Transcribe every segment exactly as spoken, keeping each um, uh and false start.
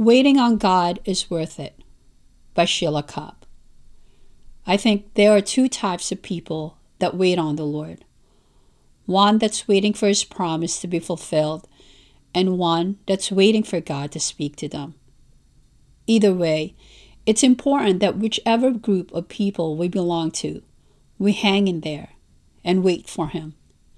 Waiting on God is Worth It by Sheila Cobb. I think there are two types of people that wait on the Lord. One that's waiting for His promise to be fulfilled, and one that's waiting for God to speak to them. Either way, it's important that whichever group of people we belong to, we hang in there and wait for Him.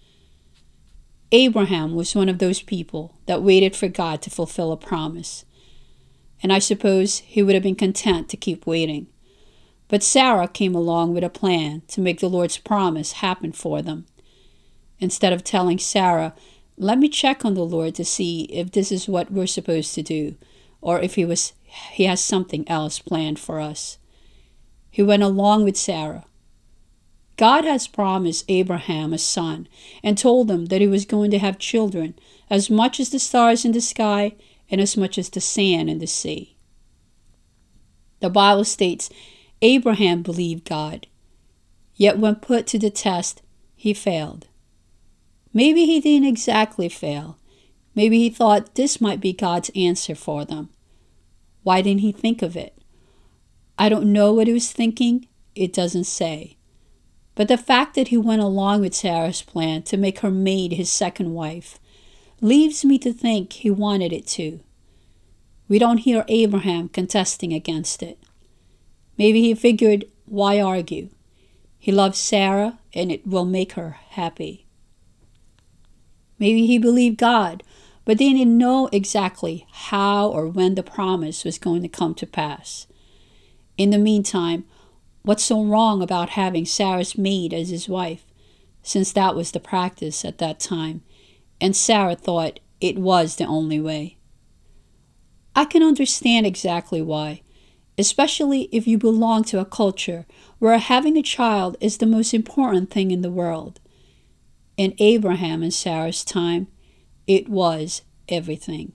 Abraham was one of those people that waited for God to fulfill a promise. And I suppose he would have been content to keep waiting. But Sarah came along with a plan to make the Lord's promise happen for them. Instead of telling Sarah, let me check on the Lord to see if this is what we're supposed to do, or if he was he has something else planned for us. He went along with Sarah. God has promised Abraham a son and told him that he was going to have children as much as the stars in the sky and as much as the sand in the sea. The Bible states Abraham believed God, yet when put to the test, he failed. Maybe he didn't exactly fail. Maybe he thought this might be God's answer for them. Why didn't he think of it? I don't know what he was thinking. It doesn't say. But the fact that he went along with Sarah's plan to make her maid his second wife leaves me to think he wanted it too. We don't hear Abraham contesting against it. Maybe he figured, why argue? He loves Sarah and it will make her happy. Maybe he believed God, but they didn't know exactly how or when the promise was going to come to pass. In the meantime, what's so wrong about having Sarah's maid as his wife, since that was the practice at that time, and Sarah thought it was the only way? I can understand exactly why, especially if you belong to a culture where having a child is the most important thing in the world. In Abraham and Sarah's time, it was everything.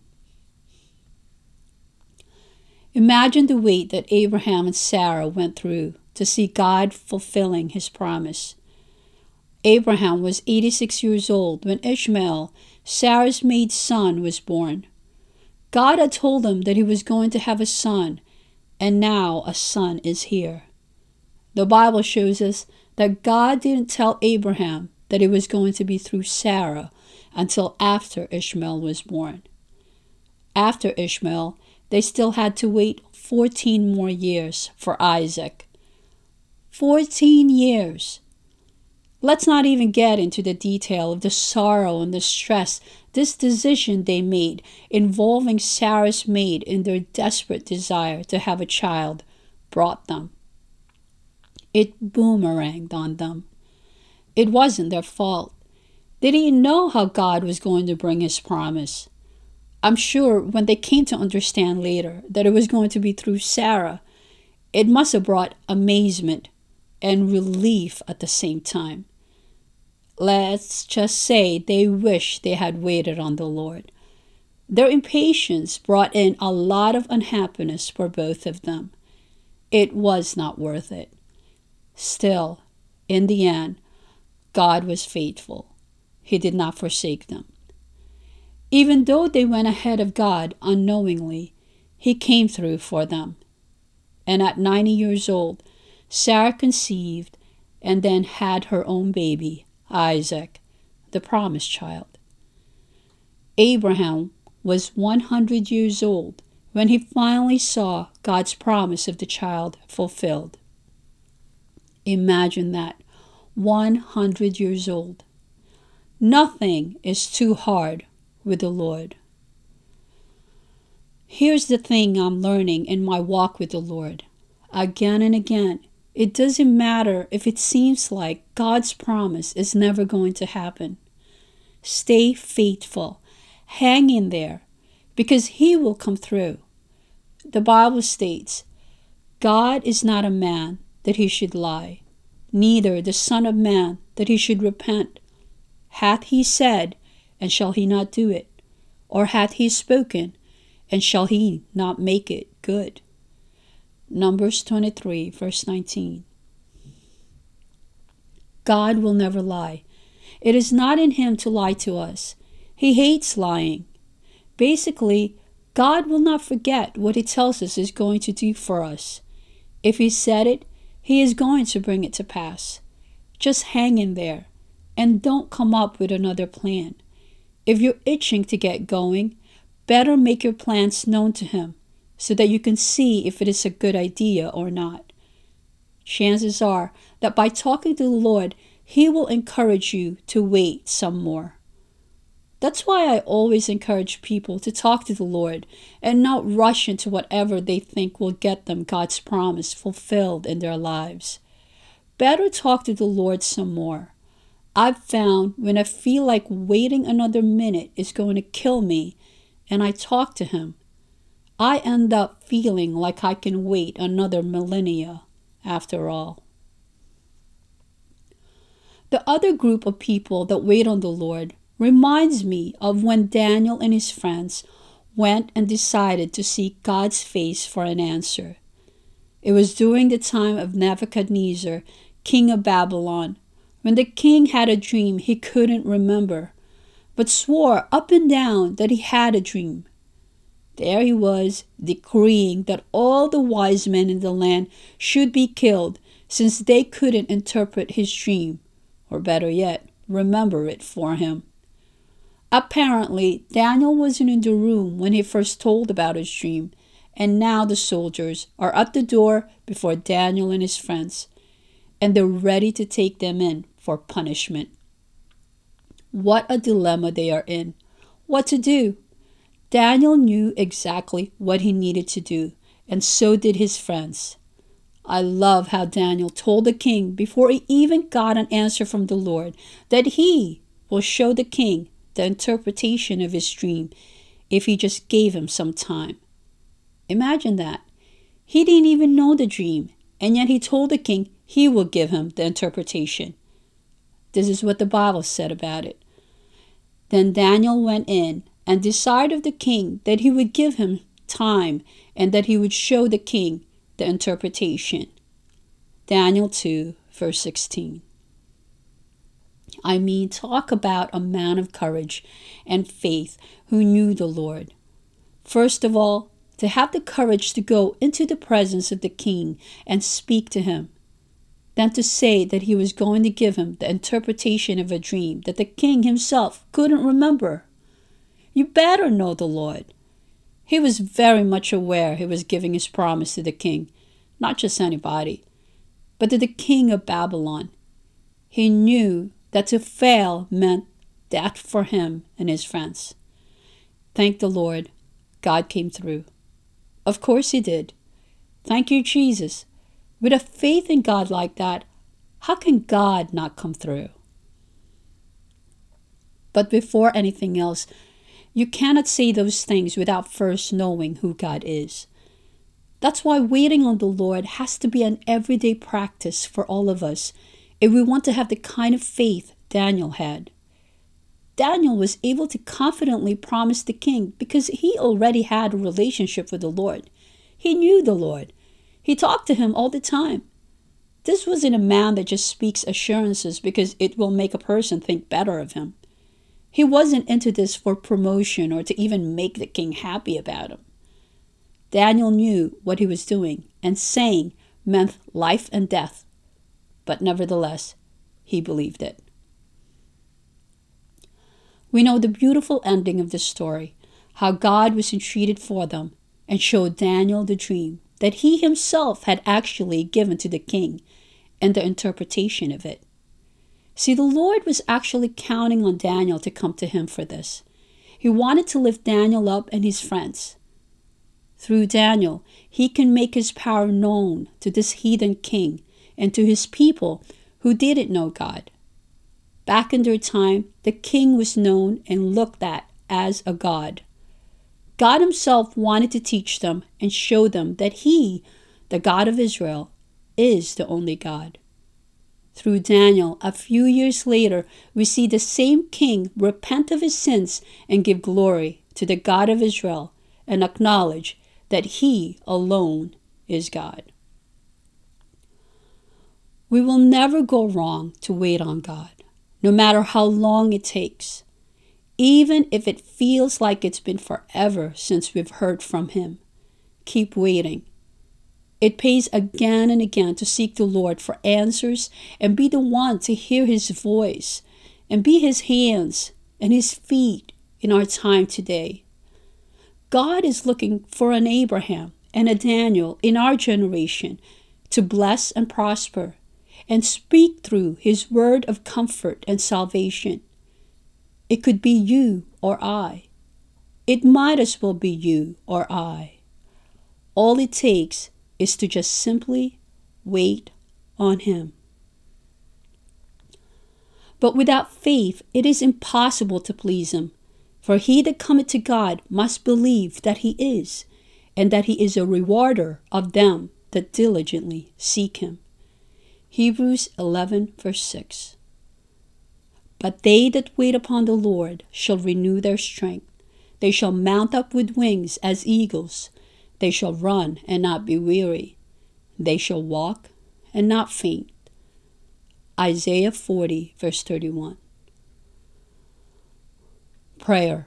Imagine the wait that Abraham and Sarah went through to see God fulfilling His promise. Abraham was eighty-six years old when Ishmael, Sarah's maid's son, was born. God had told him that he was going to have a son, and now a son is here. The Bible shows us that God didn't tell Abraham that it was going to be through Sarah until after Ishmael was born. After Ishmael, they still had to wait fourteen more years for Isaac. Fourteen years! Let's not even get into the detail of the sorrow and the stress this decision they made involving Sarah's maid in their desperate desire to have a child brought them. It boomeranged on them. It wasn't their fault. They didn't know how God was going to bring His promise. I'm sure when they came to understand later that it was going to be through Sarah, it must have brought amazement and relief at the same time. Let's just say they wish they had waited on the Lord. Their impatience brought in a lot of unhappiness for both of them. It was not worth it. Still, in the end, God was faithful. He did not forsake them. Even though they went ahead of God unknowingly, He came through for them. And at ninety years old, Sarah conceived and then had her own baby, Isaac, the promised child. Abraham was one hundred years old when he finally saw God's promise of the child fulfilled. Imagine that, one hundred years old. Nothing is too hard with the Lord. Here's the thing I'm learning in my walk with the Lord. Again and again, it doesn't matter if it seems like God's promise is never going to happen. Stay faithful. Hang in there, because He will come through. The Bible states, God is not a man that He should lie, neither the Son of Man that He should repent. Hath He said, and shall He not do it? Or hath He spoken, and shall He not make it good? Numbers twenty-three, verse nineteen. God will never lie. It is not in Him to lie to us. He hates lying. Basically, God will not forget what he tells us he's going to do for us. If he said it, he is going to bring it to pass. Just hang in there and don't come up with another plan. If you're itching to get going, better make your plans known to him so that you can see if it is a good idea or not. Chances are that by talking to the Lord, he will encourage you to wait some more. That's why I always encourage people to talk to the Lord and not rush into whatever they think will get them God's promise fulfilled in their lives. Better talk to the Lord some more. I've found when I feel like waiting another minute is going to kill me and I talk to him, I end up feeling like I can wait another millennia after all. The other group of people that wait on the Lord reminds me of when Daniel and his friends went and decided to seek God's face for an answer. It was during the time of Nebuchadnezzar, king of Babylon, when the king had a dream he couldn't remember, but swore up and down that he had a dream. There he was, decreeing that all the wise men in the land should be killed, since they couldn't interpret his dream, or better yet, remember it for him. Apparently, Daniel wasn't in the room when he first told about his dream, and now the soldiers are at the door before Daniel and his friends, and they're ready to take them in for punishment. What a dilemma they are in. What to do? Daniel knew exactly what he needed to do, and so did his friends. I love how Daniel told the king before he even got an answer from the Lord that he will show the king the interpretation of his dream if he just gave him some time. Imagine that. He didn't even know the dream, and yet he told the king he will give him the interpretation. This is what the Bible said about it. Then Daniel went in and desired of the king that he would give him time and that he would show the king the interpretation. Daniel two, verse sixteen. I mean, talk about a man of courage and faith who knew the Lord. First of all, to have the courage to go into the presence of the king and speak to him. Then to say that he was going to give him the interpretation of a dream that the king himself couldn't remember. You better know the Lord. He was very much aware he was giving his promise to the king, not just anybody, but to the king of Babylon. He knew that to fail meant death for him and his friends. Thank the Lord, God came through. Of course he did. Thank you, Jesus. With a faith in God like that, how can God not come through? But before anything else, you cannot say those things without first knowing who God is. That's why waiting on the Lord has to be an everyday practice for all of us if we want to have the kind of faith Daniel had. Daniel was able to confidently promise the king because he already had a relationship with the Lord. He knew the Lord. He talked to him all the time. This wasn't a man that just speaks assurances because it will make a person think better of him. He wasn't into this for promotion or to even make the king happy about him. Daniel knew what he was doing and saying meant life and death. But nevertheless, he believed it. We know the beautiful ending of this story, how God was entreated for them and showed Daniel the dream that he himself had actually given to the king and the interpretation of it. See, the Lord was actually counting on Daniel to come to him for this. He wanted to lift Daniel up and his friends. Through Daniel, he can make his power known to this heathen king and to his people who didn't know God. Back in their time, the king was known and looked at as a god. God himself wanted to teach them and show them that he, the God of Israel, is the only God. Through Daniel, a few years later, we see the same king repent of his sins and give glory to the God of Israel and acknowledge that he alone is God. We will never go wrong to wait on God, no matter how long it takes. Even if it feels like it's been forever since we've heard from Him, keep waiting. It pays again and again to seek the Lord for answers and be the one to hear His voice and be His hands and His feet in our time today. God is looking for an Abraham and a Daniel in our generation to bless and prosper and speak through His word of comfort and salvation. It could be you or I. It might as well be you or I. All it takes is to just simply wait on Him. But without faith it is impossible to please Him, for he that cometh to God must believe that He is, and that He is a rewarder of them that diligently seek Him. Hebrews eleven, verse six. But they that wait upon the Lord shall renew their strength. They shall mount up with wings as eagles. They shall run and not be weary. They shall walk and not faint. Isaiah forty, verse thirty-one. Prayer.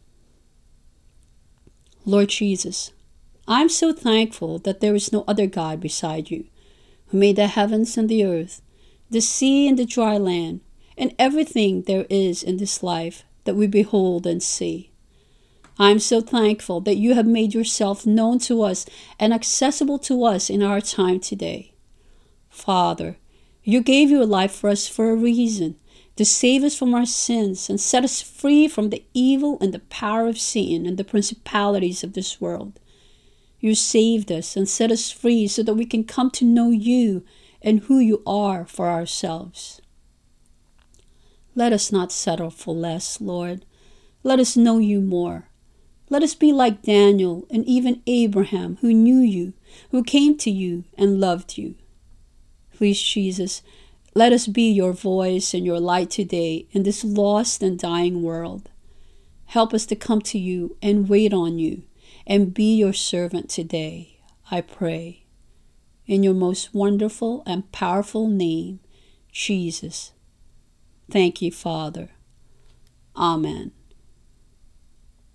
Lord Jesus, I'm so thankful that there is no other God beside You, who made the heavens and the earth, the sea and the dry land, and everything there is in this life that we behold and see. I am so thankful that You have made Yourself known to us and accessible to us in our time today. Father, You gave Your life for us for a reason, to save us from our sins and set us free from the evil and the power of Satan and the principalities of this world. You saved us and set us free so that we can come to know You and who You are for ourselves. Let us not settle for less, Lord. Let us know You more. Let us be like Daniel and even Abraham, who knew You, who came to You and loved You. Please, Jesus, let us be Your voice and Your light today in this lost and dying world. Help us to come to You and wait on You and be Your servant today, I pray. In Your most wonderful and powerful name, Jesus. Thank You, Father. Amen.